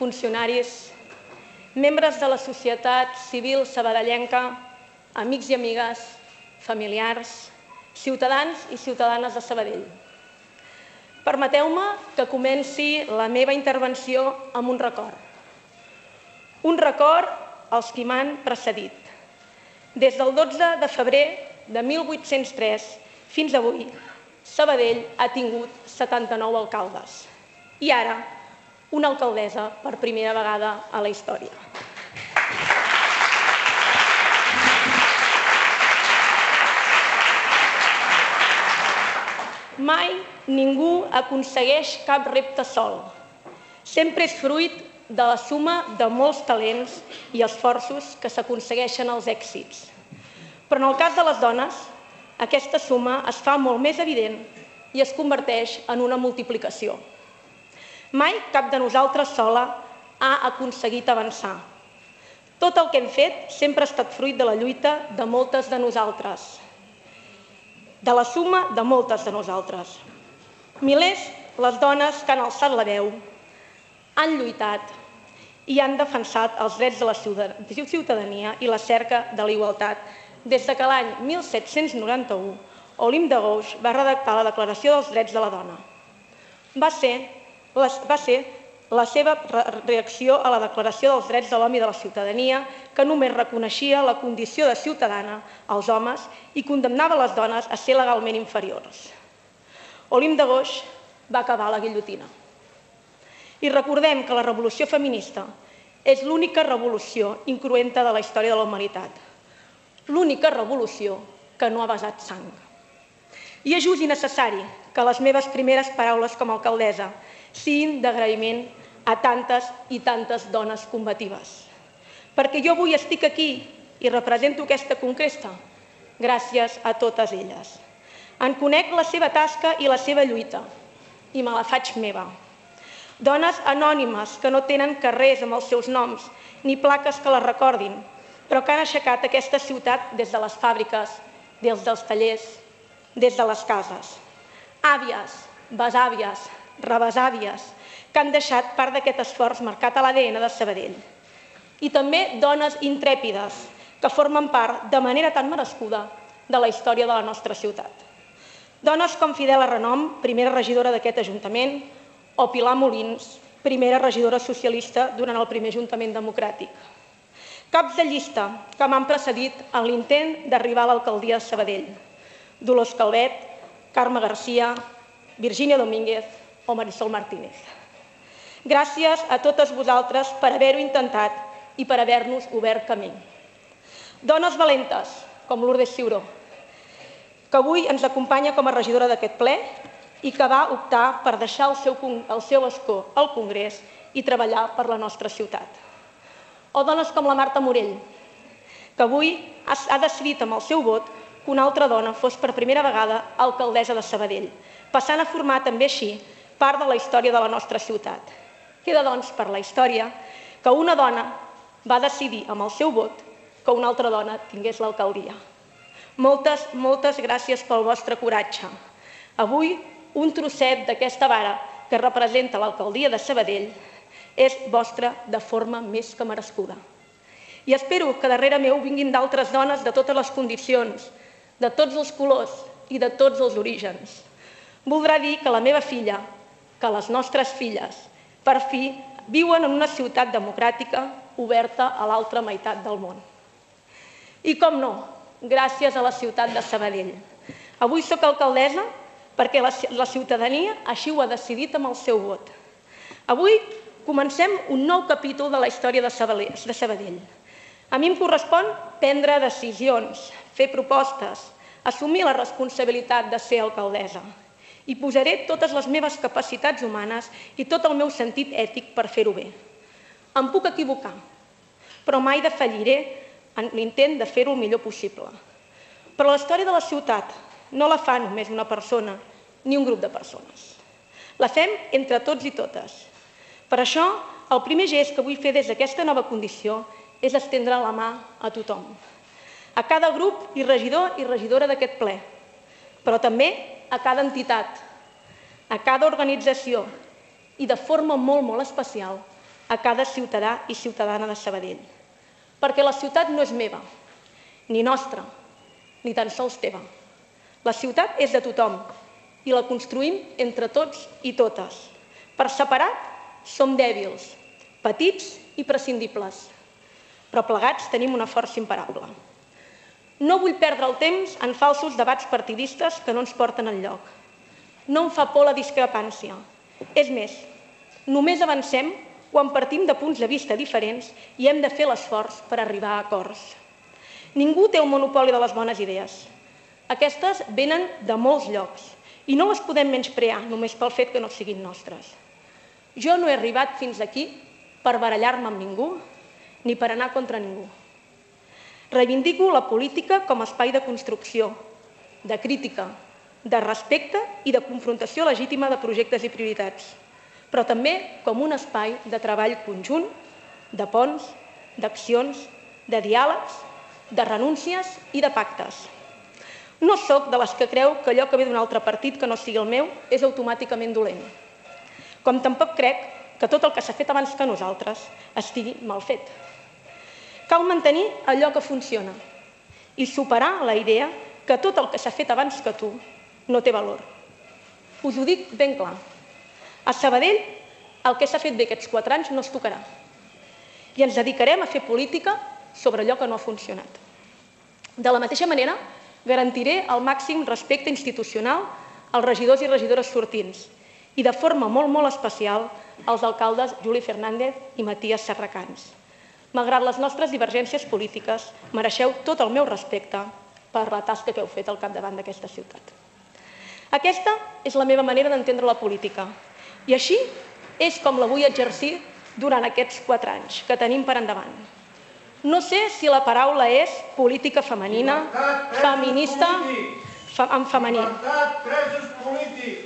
funcionaris, membres de la societat civil sabadellenca, amics i amigues, familiars, ciutadans i ciutadanes de Sabadell. Permeteu-me que comenci la meva intervenció amb un record. Un record als qui m'han precedit. Des del 12 de febrer de 1803 fins avui, Sabadell ha tingut 79 alcaldes. I ara, una alcaldessa per primera vegada a la història. Mai ningú aconsegueix cap repte sol. Sempre és fruit de la suma de molts talents i esforços que s'aconsegueixen els èxits. Però en el cas de les dones, aquesta suma es fa molt més evident i es converteix en una multiplicació. Mai cap de nosaltres sola ha aconseguit avançar. Tot el que hem fet sempre ha estat fruit de la lluita de moltes de nosaltres, de la suma de moltes de nosaltres. Milers les dones que han alçat la veu, han lluitat i han defensat els drets de la ciutadania i la cerca de la igualtat des que l'any 1791 Olympe de Gouges va redactar la Declaració dels Drets de la Dona. Va ser la seva reacció a la Declaració dels Drets de l'Home i de la Ciutadania, que només reconeixia la condició de ciutadana als homes i condemnava les dones a ser legalment inferiors. Olympe de Gouges va acabar a la guillotina. I recordem que la revolució feminista és l'única revolució incruenta de la història de la humanitat. L'única revolució que no ha vessat sang. I és just i necessari que les meves primeres paraules com a alcaldessa siguin d'agraïment a tantes i tantes dones combatives. Perquè jo avui estic aquí i represento aquesta conquesta gràcies a totes elles. En conec la seva tasca i la seva lluita i me la faig meva. Dones anònimes que no tenen carrers amb els seus noms ni plaques que les recordin, però que han aixecat aquesta ciutat des de les fàbriques, des dels tallers, des de les cases. Àvies, besàvies, rebesàvies, que han deixat part d'aquest esforç marcat a l'ADN de Sabadell. I també dones intrèpides, que formen part, de manera tan merescuda, de la història de la nostra ciutat. Dones com Fidela Renom, primera regidora d'aquest Ajuntament, o Pilar Molins, primera regidora socialista durant el primer Ajuntament democràtic. Caps de llista que m'han precedit en l'intent d'arribar a l'alcaldia de Sabadell. Dolors Calvet, Carme Garcia, Virgínia Domínguez o Marisol Martínez. Gràcies a totes vosaltres per haver-ho intentat i per haver-nos obert camí. Dones valentes, com Lourdes Ciuró, que avui ens acompanya com a regidora d'aquest ple i que va optar per deixar el seu escó al Congrés i treballar per la nostra ciutat. O dones com la Marta Morell, que avui ha decidit amb el seu vot que una altra dona fos per primera vegada alcaldessa de Sabadell, passant a formar també així part de la història de la nostra ciutat. Queda, doncs, per la història que una dona va decidir amb el seu vot que una altra dona tingués l'alcaldia. Moltes, moltes gràcies pel vostre coratge. Avui, un trosset d'aquesta vara que representa l'alcaldia de Sabadell és vostra de forma més que merescuda. I espero que darrere meu vinguin d'altres dones de totes les condicions, de tots els colors i de tots els orígens. Voldrà dir que la meva filla, que les nostres filles, per fi viuen en una ciutat democràtica oberta a l'altra meitat del món. I com no, gràcies a la ciutat de Sabadell. Avui soc alcaldessa perquè la ciutadania així ho ha decidit amb el seu vot. Avui comencem un nou capítol de la història de Sabadell. A mi em correspon prendre decisions, fer propostes, assumir la responsabilitat de ser alcaldessa. I posaré totes les meves capacitats humanes i tot el meu sentit ètic per fer-ho bé. Em puc equivocar, però mai defalliré en l'intent de fer-ho el millor possible. Però la història de la ciutat no la fa només una persona ni un grup de persones. La fem entre tots i totes. Per això, el primer gest que vull fer des d'aquesta nova condició és estendre la mà a tothom. A cada grup i regidor i regidora d'aquest ple, però també a cada entitat, a cada organització i de forma molt, molt especial a cada ciutadà i ciutadana de Sabadell. Perquè la ciutat no és meva, ni nostra, ni tan sols teva. La ciutat és de tothom i la construïm entre tots i totes. Per separat som dèbils, petits i prescindibles, però plegats tenim una força imparable. No vull perdre el temps en falsos debats partidistes que no ens porten enlloc. No em fa por la discrepància. És més, només avancem quan partim de punts de vista diferents i hem de fer l'esforç per arribar a acords. Ningú té el monopoli de les bones idees. Aquestes venen de molts llocs i no les podem menysprear només pel fet que no siguin nostres. Jo no he arribat fins aquí per barallar-me amb ningú ni per anar contra ningú. Reivindico la política com a espai de construcció, de crítica, de respecte i de confrontació legítima de projectes i prioritats, però també com un espai de treball conjunt, de ponts, d'accions, de diàlegs, de renúncies i de pactes. No sóc de les que creu que allò que ve d'un altre partit que no sigui el meu és automàticament dolent. Com tampoc crec que tot el que s'ha fet abans que nosaltres estigui mal fet. Cal mantenir allò que funciona i superar la idea que tot el que s'ha fet abans que tu no té valor. Us ho dic ben clar. A Sabadell el que s'ha fet bé aquests 4 anys no es tocarà i ens dedicarem a fer política sobre allò que no ha funcionat. De la mateixa manera, garantiré el màxim respecte institucional als regidors i regidores sortints i de forma molt especial als alcaldes Juli Fernández i Matías Serracans. Malgrat les nostres divergències polítiques, mereixeu tot el meu respecte per la tasca que heu fet al capdavant d'aquesta ciutat. Aquesta és la meva manera d'entendre la política i així és com la vull exercir durant aquests 4 anys que tenim per endavant. No sé si la paraula és política femenina, feminista, en femení. Llibertat, presos polítics!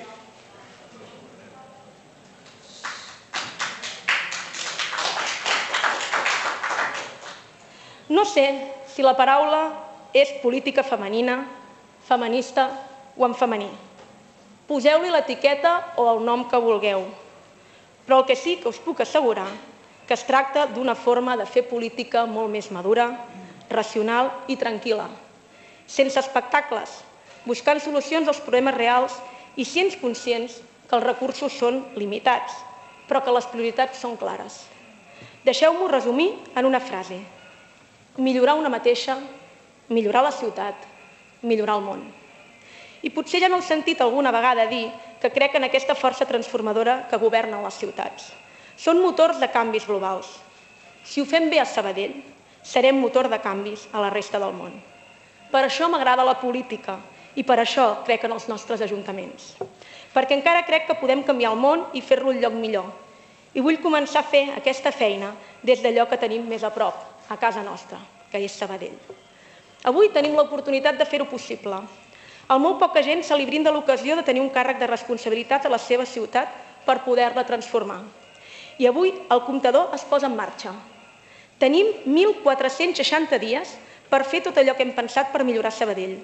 No sé si la paraula és política femenina, feminista o en femení. Poseu-li l'etiqueta o el nom que vulgueu. Però el que sí que us puc assegurar que es tracta d'una forma de fer política molt més madura, racional i tranquil·la, sense espectacles, buscant solucions als problemes reals i sent conscients que els recursos són limitats, però que les prioritats són clares. Deixeu-m'ho resumir en una frase. Millorar una mateixa, millorar la ciutat, millorar el món. I potser ja m'heu sentit alguna vegada dir que crec en aquesta força transformadora que governa les ciutats. Són motors de canvis globals. Si ho fem bé a Sabadell, serem motor de canvis a la resta del món. Per això m'agrada la política i per això crec en els nostres ajuntaments. Perquè encara crec que podem canviar el món i fer-lo un lloc millor. I vull començar a fer aquesta feina des d'allò que tenim més a prop, a casa nostra, que és Sabadell. Avui tenim l'oportunitat de fer-ho possible. A molt poca gent se li brinda l'ocasió de tenir un càrrec de responsabilitat a la seva ciutat per poder-la transformar. I avui el comptador es posa en marxa. Tenim 1.460 dies per fer tot allò que hem pensat per millorar Sabadell.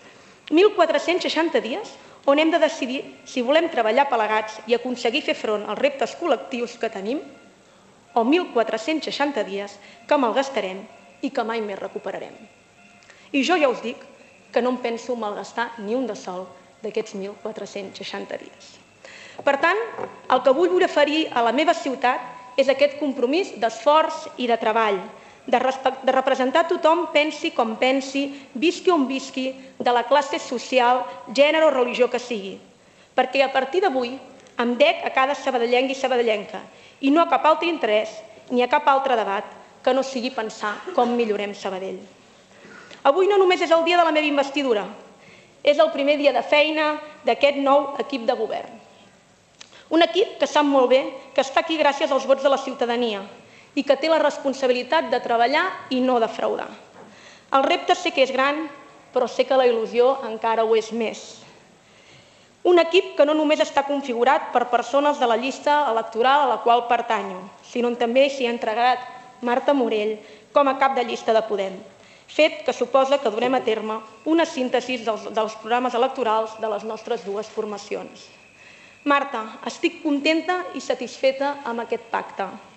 1.460 dies on hem de decidir si volem treballar plegats i aconseguir fer front als reptes col·lectius que tenim o 1.460 dies que malgastarem i que mai més recuperarem. I jo ja us dic que no em penso malgastar ni un de sol d'aquests 1.460 dies. Per tant, el que vull oferir a la meva ciutat és aquest compromís d'esforç i de treball, de representar tothom pensi com pensi, visqui on visqui, de la classe social, gènere o religió que sigui. Perquè a partir d'avui em dec a cada sabadellenc i sabadellenca i no a cap altre interès ni a cap altre debat que no sigui pensar com millorem Sabadell. Avui no només és el dia de la meva investidura, és el primer dia de feina d'aquest nou equip de govern. Un equip que sap molt bé que està aquí gràcies als vots de la ciutadania i que té la responsabilitat de treballar i no defraudar. El repte sé que és gran, però sé que la il·lusió encara ho és més. Un equip que no només està configurat per persones de la llista electoral a la qual pertanyo, sinó també s'hi ha entregat Marta Morell com a cap de llista de Podem, fet que suposa que durem a terme una síntesi dels programes electorals de les nostres dues formacions. Marta, estic contenta i satisfeta amb aquest pacte.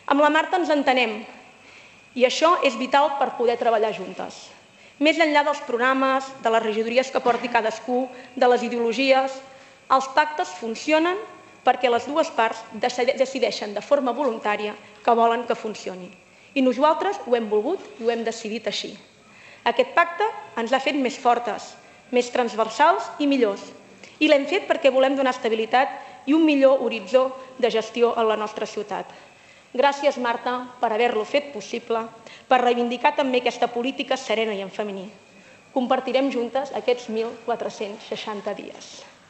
Amb la Marta ens entenem i això és vital per poder treballar juntes. Més enllà dels programes, de les regidories que porti cadascú, de les ideologies, els pactes funcionen perquè les dues parts decideixen de forma voluntària que volen que funcioni. I nosaltres ho hem volgut i ho hem decidit així. Aquest pacte ens ha fet més fortes, més transversals i millors. I l'hem fet perquè volem donar estabilitat i un millor horitzó de gestió a la nostra ciutat. Gràcies, Marta, per haver-lo fet possible, per reivindicar també aquesta política serena i en femení. Compartirem juntes aquests 1.460 dies.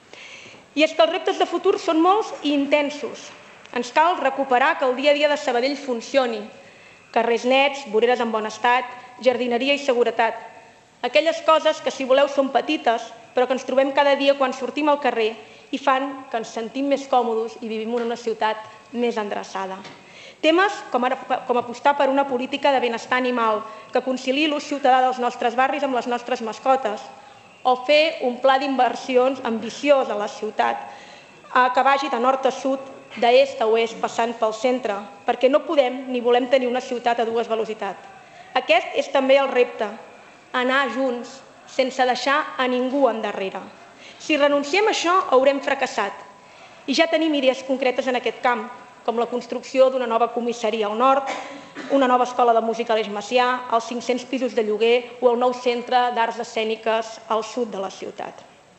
I és que els reptes de futur són molts i intensos. Ens cal recuperar que el dia a dia de Sabadell funcioni. Carrers nets, voreres en bon estat, jardineria i seguretat. Aquelles coses que, si voleu, són petites, però que ens trobem cada dia quan sortim al carrer i fan que ens sentim més còmodes i vivim en una ciutat més endreçada. Temes com apostar per una política de benestar animal que conciliï l'ús ciutadà dels nostres barris amb les nostres mascotes, o fer un pla d'inversions ambiciós a la ciutat que vagi de nord a sud, d'est a oest, passant pel centre, perquè no podem ni volem tenir una ciutat a dues velocitats. Aquest és també el repte, anar junts, sense deixar a ningú endarrere. Si renunciem a això, haurem fracassat. I ja tenim idees concretes en aquest camp, com la construcció d'una nova comissaria al nord, una nova escola de música a l'Eix Macià, els 500 pisos de lloguer o el nou centre d'arts escèniques al sud de la ciutat.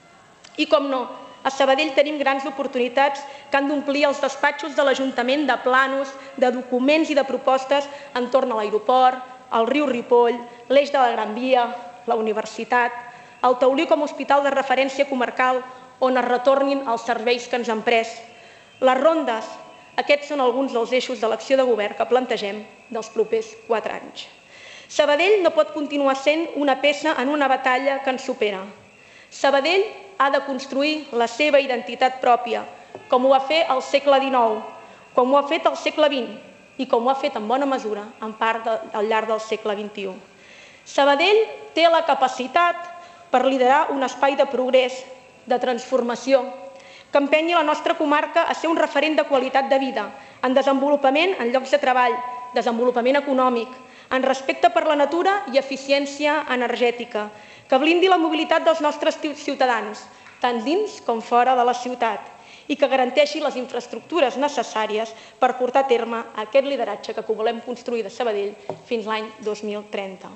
I com no, a Sabadell tenim grans oportunitats que han d'omplir els despatxos de l'Ajuntament de plànols, de documents i de propostes entorn a l'aeroport, al riu Ripoll, l'eix de la Gran Via, la universitat, el Taulí com a hospital de referència comarcal on es retornin els serveis que ens han pres, les rondes. Aquests són alguns dels eixos de l'acció de govern que plantegem dels propers 4 anys. Sabadell no pot continuar sent una peça en una batalla que ens supera. Sabadell ha de construir la seva identitat pròpia, com ho va fer al segle XIX, com ho ha fet al segle XX i com ho ha fet en bona mesura en part al llarg del segle XXI. Sabadell té la capacitat per liderar un espai de progrés, de transformació, que empenyi la nostra comarca a ser un referent de qualitat de vida, en desenvolupament en llocs de treball, desenvolupament econòmic, en respecte per la natura i eficiència energètica, que blindi la mobilitat dels nostres ciutadans, tant dins com fora de la ciutat, i que garanteixi les infraestructures necessàries per portar a terme aquest lideratge que volem construir de Sabadell fins l'any 2030.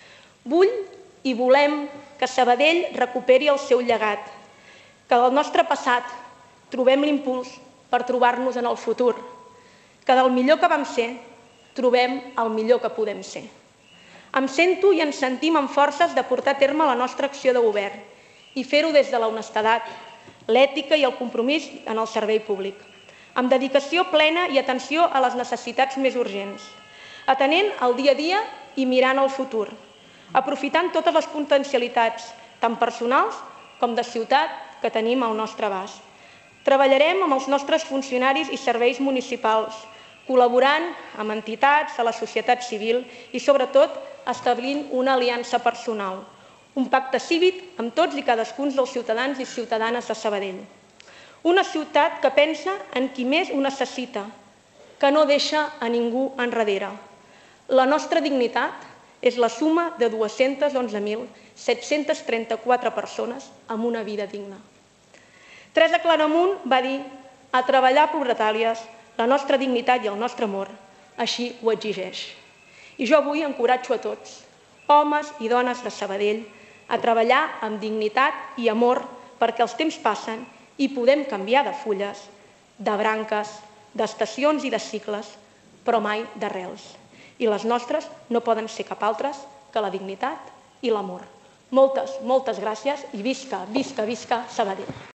Vull i volem que Sabadell recuperi el seu llegat, que del nostre passat trobem l'impuls per trobar-nos en el futur, que del millor que vam ser trobem el millor que podem ser. Em sento i ens sentim amb forces de portar a terme la nostra acció de govern i fer-ho des de l'honestedat, l'ètica i el compromís en el servei públic, amb dedicació plena i atenció a les necessitats més urgents, atenent el dia a dia i mirant el futur, aprofitant totes les potencialitats, tant personals com de ciutat, que tenim al nostre abast. Treballarem amb els nostres funcionaris i serveis municipals, col·laborant amb entitats, a la societat civil i, sobretot, establint una aliança personal, un pacte cívic amb tots i cadascun dels ciutadans i ciutadanes de Sabadell. Una ciutat que pensa en qui més ho necessita, que no deixa a ningú enrere. La nostra dignitat és la suma de 211.734 persones amb una vida digna. Teresa Claramunt va dir: a treballar proletàries, la nostra dignitat i el nostre amor així ho exigeix. I jo avui encoratjo a tots, homes i dones de Sabadell, a treballar amb dignitat i amor perquè els temps passen i podem canviar de fulles, de branques, d'estacions i de cicles, però mai d'arrels. I les nostres no poden ser cap altres que la dignitat i l'amor. Moltes, moltes gràcies i visca, visca, visca Sabadell.